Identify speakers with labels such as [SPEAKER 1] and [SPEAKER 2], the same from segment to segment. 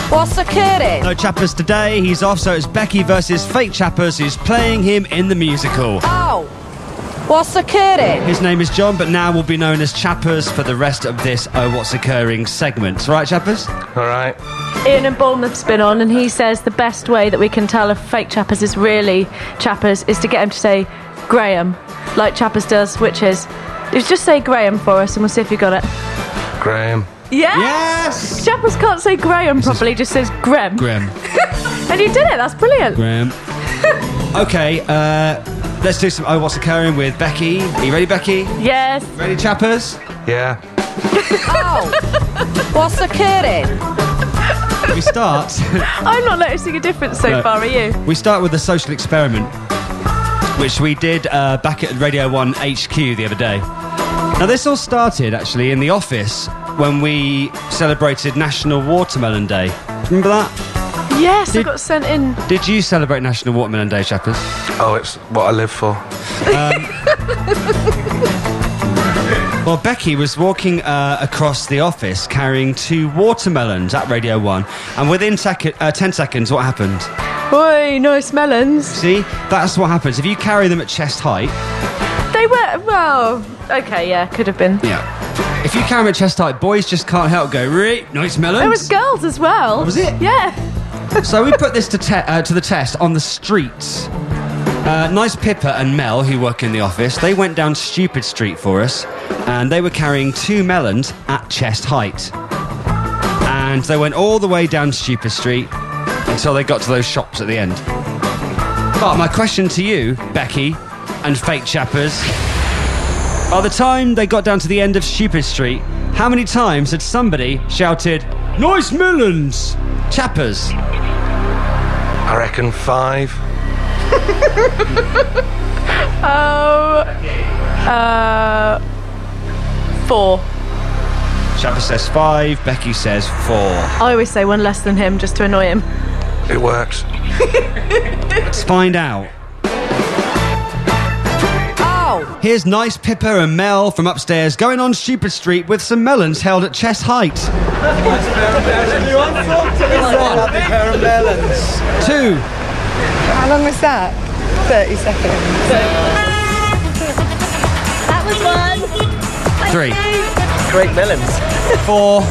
[SPEAKER 1] What's occurring?
[SPEAKER 2] No Chappers today, he's off, so it's Becky versus Fake Chappers, who's playing him in the musical.
[SPEAKER 1] Oh, what's occurring?
[SPEAKER 2] His name is John, but now will be known as Chappers for the rest of this Oh What's Occurring segment. Right, Chappers?
[SPEAKER 3] All right.
[SPEAKER 4] Ian and Bournemouth's been on, and he says the best way that we can tell if Fake Chappers is really Chappers is to get him to say Graham, like Chappers does, which is... Just say Graham for us, and we'll see if you got it.
[SPEAKER 3] Graham.
[SPEAKER 2] Yes!
[SPEAKER 4] Chappers can't say Graham properly, just says Graham.
[SPEAKER 2] Graham.
[SPEAKER 4] And you did it, that's brilliant.
[SPEAKER 2] Graham. Okay, let's do some Oh What's Occurring with Becky. Are you ready, Becky?
[SPEAKER 4] Yes.
[SPEAKER 2] Ready, Chappers?
[SPEAKER 3] Yeah.
[SPEAKER 1] Oh, what's occurring?
[SPEAKER 2] We start.
[SPEAKER 4] I'm not noticing a difference so far, are you?
[SPEAKER 2] We start with the social experiment, which we did back at Radio 1 HQ the other day. Now, this all started, actually, in the office when we celebrated National Watermelon Day. Remember that?
[SPEAKER 4] Yes, I got sent in.
[SPEAKER 2] Did you celebrate National Watermelon Day, Chappers?
[SPEAKER 3] Oh, it's what I live for.
[SPEAKER 2] Well, Becky was walking across the office carrying 2 watermelons at Radio 1, and within 10 seconds, what happened?
[SPEAKER 4] Oi, nice melons.
[SPEAKER 2] See? That's what happens. If you carry them at chest height...
[SPEAKER 4] They were, well, okay, yeah, could have been.
[SPEAKER 2] Yeah. If you carry them at chest height, boys just can't help go, right, nice melons.
[SPEAKER 4] There was girls as well.
[SPEAKER 2] Was it?
[SPEAKER 4] Yeah.
[SPEAKER 2] So we put this to the test on the streets. Nice Pippa and Mel, who work in the office, they went down Stupid Street for us, and they were carrying 2 melons at chest height. And they went all the way down Stupid Street until they got to those shops at the end. But my question to you, Becky and Fake Chappers, by the time they got down to the end of Stupid Street, how many times had somebody shouted, "Nice melons"? Chappers?
[SPEAKER 3] I reckon 5.
[SPEAKER 4] 4.
[SPEAKER 2] Chappers says 5, Becky says 4.
[SPEAKER 4] I always say one less than him just to annoy him.
[SPEAKER 3] It works.
[SPEAKER 2] Let's find out.
[SPEAKER 1] Oh,
[SPEAKER 2] Here's Nice Pippa and Mel from upstairs going on Stupid Street with some melons held at chest height. 1.
[SPEAKER 5] Pair of melons.
[SPEAKER 2] 2.
[SPEAKER 5] How long was that? 30 seconds.
[SPEAKER 4] That was 1.
[SPEAKER 2] 3.
[SPEAKER 5] Great melons.
[SPEAKER 2] 4.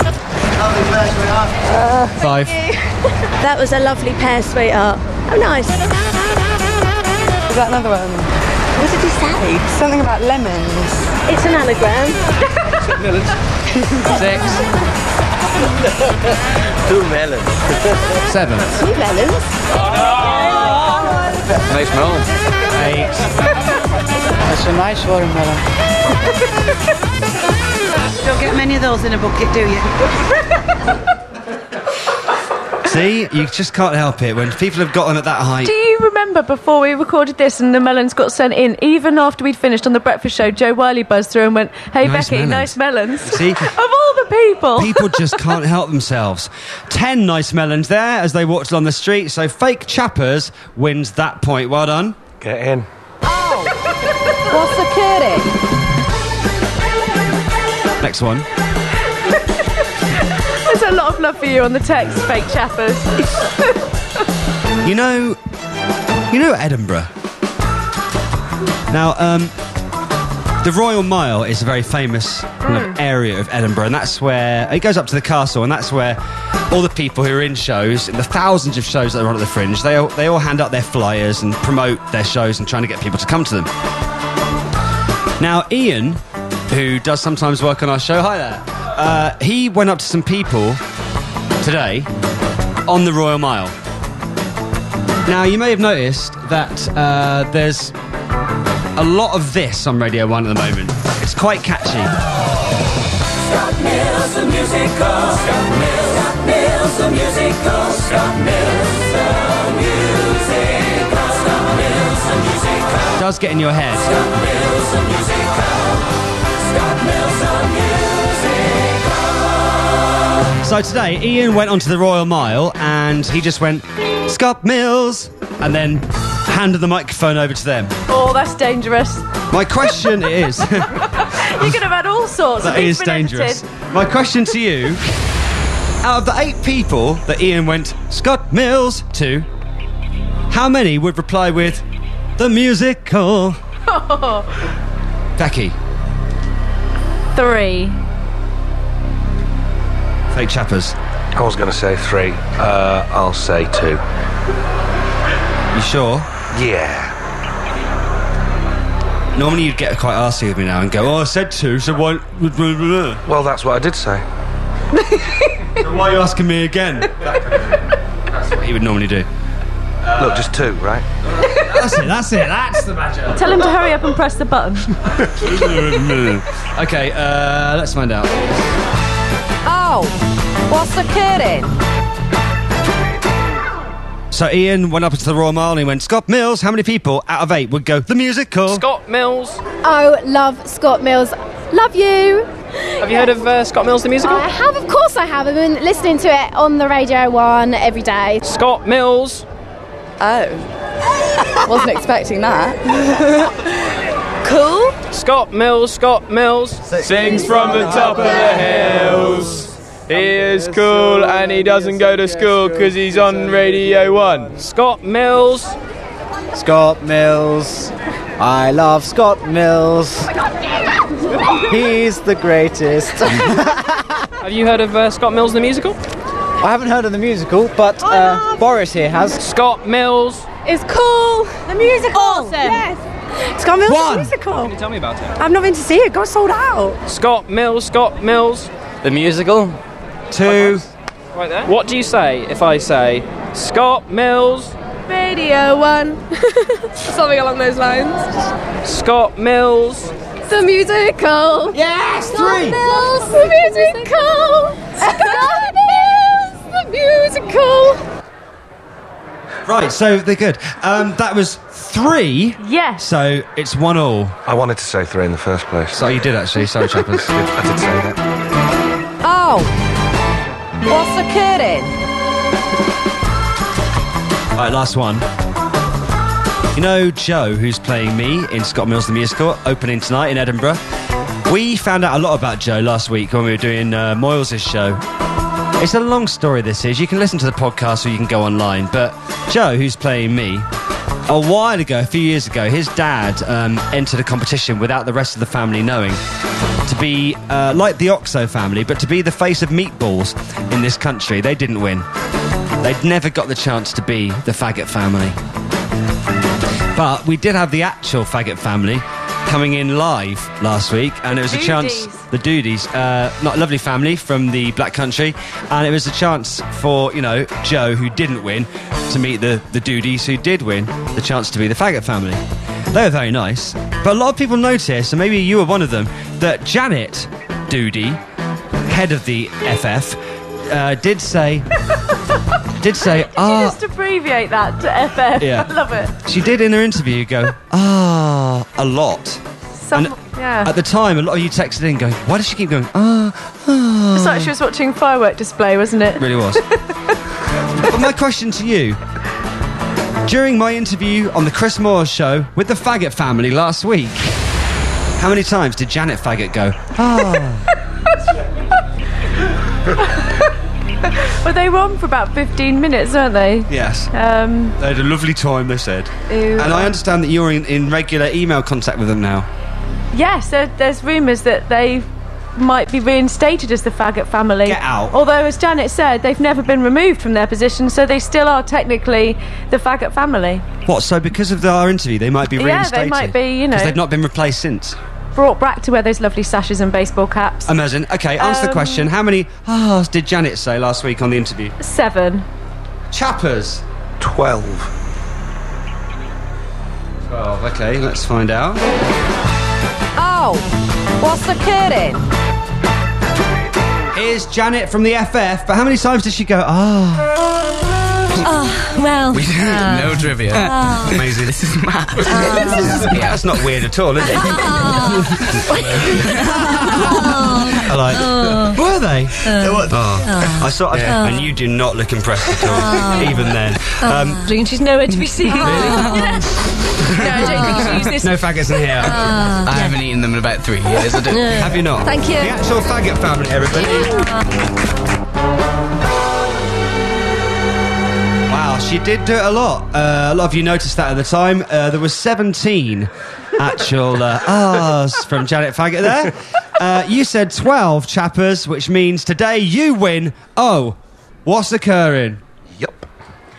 [SPEAKER 2] 5.
[SPEAKER 6] That was a lovely pear, sweetheart. Oh, nice.
[SPEAKER 5] Is that another one?
[SPEAKER 6] What did he say?
[SPEAKER 5] Something about lemons.
[SPEAKER 6] It's an anagram.
[SPEAKER 2] 6.
[SPEAKER 5] 2 melons.
[SPEAKER 2] 7.
[SPEAKER 6] 2 melons.
[SPEAKER 2] Nice melon. 8.
[SPEAKER 5] That's a nice watermelon.
[SPEAKER 7] Don't get many of those in a bucket, do you?
[SPEAKER 2] See, you just can't help it when people have got them at that height.
[SPEAKER 4] Do you remember before we recorded this and the melons got sent in, even after we'd finished on the breakfast show, Joe Wiley buzzed through and went, "Hey,
[SPEAKER 2] Nice
[SPEAKER 4] Becky,
[SPEAKER 2] melons."
[SPEAKER 4] nice melons."
[SPEAKER 2] See?
[SPEAKER 4] Of all the people.
[SPEAKER 2] People just can't help themselves. 10 nice melons there as they walked along the street, so Fake Chappers wins that point. Well done.
[SPEAKER 3] Get in.
[SPEAKER 1] what's occurring?
[SPEAKER 2] Next one.
[SPEAKER 4] There's a lot of love for you on the text, Fake Chappers.
[SPEAKER 2] You know Edinburgh. Now, the Royal Mile is a very famous kind of area of Edinburgh, and that's where it goes up to the castle, and that's where all the people who are in shows, in the thousands of shows that are on at the Fringe, they all hand out their flyers and promote their shows and trying to get people to come to them. Now, Ian, who does sometimes work on our show, hi there, he went up to some people today on the Royal Mile. Now, you may have noticed that there's a lot of this on Radio 1 at the moment. It's quite catchy.
[SPEAKER 8] Scott Mills the musical. Scott Mills the musical. Scott Mills the musical. Scott Mills the musical.
[SPEAKER 2] It does get in your head.
[SPEAKER 8] Scott Mills the musical. Scott Mills the musical.
[SPEAKER 2] So today, Ian went onto the Royal Mile and he just went, "Scott Mills," and then handed the microphone over to them.
[SPEAKER 4] Oh, that's dangerous.
[SPEAKER 2] My question is...
[SPEAKER 4] You could have had all sorts.
[SPEAKER 2] That is dangerous. My question to you Out of the 8 people that Ian went Scott Mills to, how many would reply with the musical? Becky.
[SPEAKER 4] 3.
[SPEAKER 2] Fake chappers.
[SPEAKER 3] I was going to say 3. I'll say 2.
[SPEAKER 2] You sure?
[SPEAKER 3] Yeah.
[SPEAKER 2] Normally you'd get quite arsey with me now and go, oh, I said 2, so why...
[SPEAKER 3] Well, that's what I did say.
[SPEAKER 2] So why are you asking me again? That's what he would normally do.
[SPEAKER 3] Look, just 2, right?
[SPEAKER 2] That's the magic.
[SPEAKER 4] Tell him to hurry up and press the button.
[SPEAKER 2] Okay, let's find out.
[SPEAKER 1] Oh, what's the kidding?
[SPEAKER 2] So Ian went up into the Royal Mile and he went, Scott Mills, how many people out of 8 would go, the musical?
[SPEAKER 9] Scott Mills.
[SPEAKER 10] Oh, love Scott Mills. Love you.
[SPEAKER 9] Have you heard of Scott Mills the musical?
[SPEAKER 10] I have, of course I have. I've been listening to it on the Radio 1 every day.
[SPEAKER 9] Scott Mills.
[SPEAKER 5] Oh. Wasn't expecting that.
[SPEAKER 10] Cool.
[SPEAKER 9] Scott Mills, Scott Mills.
[SPEAKER 11] Sings from the top of the hills. He is cool and he doesn't go to school because he's on Radio 1.
[SPEAKER 9] Scott Mills.
[SPEAKER 12] Scott Mills. I love Scott Mills. He's the greatest.
[SPEAKER 9] Have you heard of Scott Mills the musical?
[SPEAKER 12] I haven't heard of the musical, but Boris here has.
[SPEAKER 9] Scott Mills.
[SPEAKER 10] It's cool. The musical.
[SPEAKER 4] Awesome.
[SPEAKER 10] Yes. Scott Mills the musical.
[SPEAKER 9] Can you tell me about it?
[SPEAKER 10] I've not been to see it. Got sold out.
[SPEAKER 9] Scott Mills, Scott Mills.
[SPEAKER 11] The musical?
[SPEAKER 2] 2.
[SPEAKER 9] Right there. What do you say if I say Scott Mills?
[SPEAKER 10] Radio 1. Something along those lines.
[SPEAKER 9] Scott Mills.
[SPEAKER 10] The musical.
[SPEAKER 12] Yes, 3.
[SPEAKER 10] Scott Mills. The musical. Scott Mills. The musical.
[SPEAKER 2] Right, so they're good. That was 3.
[SPEAKER 4] Yes.
[SPEAKER 2] So it's 1-1.
[SPEAKER 3] I wanted to say 3 in the first place.
[SPEAKER 2] So you did actually, sorry chappers.
[SPEAKER 3] I did say that.
[SPEAKER 1] Oh, what's the kidding?
[SPEAKER 2] Right, last one. You know Joe, who's playing me in Scott Mills the Musical, opening tonight in Edinburgh? We found out a lot about Joe last week when we were doing Moyles' show. It's a long story, this is. You can listen to the podcast or you can go online. But Joe, who's playing me, a while ago, a few years ago, his dad entered a competition without the rest of the family knowing to be like the Oxo family, but to be the face of meatballs in this country. They didn't win. They'd never got the chance to be the faggot family. But we did have the actual faggot family coming in live last week, and it was a chance, the Doodies, not a lovely family from the Black Country, and it was a chance for, you know, Joe, who didn't win, to meet the Doodies who did win, the chance to be the faggot family. They were very nice, but a lot of people noticed, and maybe you were one of them, that Janet Doody, head of the FF, did say,
[SPEAKER 4] Just abbreviate that to FF.
[SPEAKER 2] Yeah.
[SPEAKER 4] I love it.
[SPEAKER 2] She did in her interview go, a lot.
[SPEAKER 4] Yeah.
[SPEAKER 2] At the time, a lot of you texted in going, why does she keep going,
[SPEAKER 4] It's like she was watching firework display, wasn't it?
[SPEAKER 2] It really was. But my question to you, during my interview on the Chris Moore show with the Faggot family last week, how many times did Janet Faggot go,
[SPEAKER 4] Well, they were on for about 15 minutes, weren't they?
[SPEAKER 2] Yes. They had a lovely time, they said.
[SPEAKER 4] Ew.
[SPEAKER 2] And I understand that you're in regular email contact with them now.
[SPEAKER 4] Yes, there's rumours that they might be reinstated as the Faggot family.
[SPEAKER 2] Get out.
[SPEAKER 4] Although, as Janet said, they've never been removed from their position, so they still are technically the Faggot family.
[SPEAKER 2] What, so because of our interview, they might be reinstated?
[SPEAKER 4] Yeah, they might be, you know.
[SPEAKER 2] Because they've not been replaced since.
[SPEAKER 4] Brought back to wear those lovely sashes and baseball caps.
[SPEAKER 2] Amazing. Okay, answer the question. How many did Janet say last week on the interview?
[SPEAKER 4] 7.
[SPEAKER 2] Chappers?
[SPEAKER 3] 12.
[SPEAKER 2] 12, okay, let's find out.
[SPEAKER 1] Oh, what's the kidding?
[SPEAKER 2] Here's Janet from the FF, but how many times did she go,
[SPEAKER 13] Well,
[SPEAKER 11] We did no trivia.
[SPEAKER 2] Amazing.
[SPEAKER 11] This is mad.
[SPEAKER 2] That's not weird at all, is it? I like, were they? I saw, and you do not look impressed at all, even then.
[SPEAKER 13] she's nowhere to be seen. No, I don't think she used this.
[SPEAKER 2] No faggots in here.
[SPEAKER 11] I haven't eaten them in about 3 years. I don't.
[SPEAKER 2] Have you not?
[SPEAKER 13] Thank you.
[SPEAKER 2] The actual faggot family, everybody. you did do it a lot. A lot of you noticed that at the time. There was 17 actual ahs from Janet Faggot there. You said 12, chappers, which means today you win. Oh, what's occurring?
[SPEAKER 3] Yup.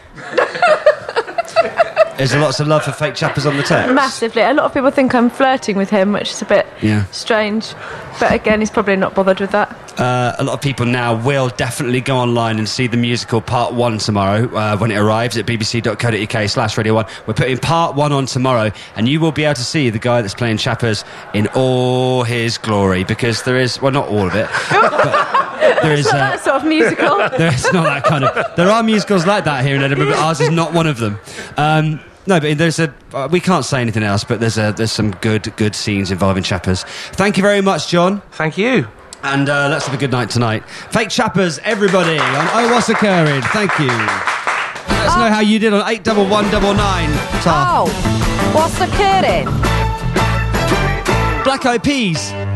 [SPEAKER 2] Is there lots of love for fake chappers on the text?
[SPEAKER 4] Massively. A lot of people think I'm flirting with him, which is a bit strange. But again, he's probably not bothered with that.
[SPEAKER 2] A lot of people now will definitely go online and see the musical Part 1 tomorrow when it arrives at bbc.co.uk/Radio 1. We're putting Part 1 on tomorrow, and you will be able to see the guy that's playing Chappers in all his glory, because there is, well, not all of it, but there is...
[SPEAKER 4] It's not that sort of musical.
[SPEAKER 2] There's not that kind of... There are musicals like that here in Edinburgh, but ours is not one of them. No, but there's we can't say anything else, but there's some good scenes involving Chappers. Thank you very much, John.
[SPEAKER 3] Thank you.
[SPEAKER 2] And let's have a good night tonight. Fake Chappers, everybody, on Oh, What's Occurring. Thank you. Let us know how you did on 81199.
[SPEAKER 1] Oh, what's occurring?
[SPEAKER 2] Black Eyed Peas.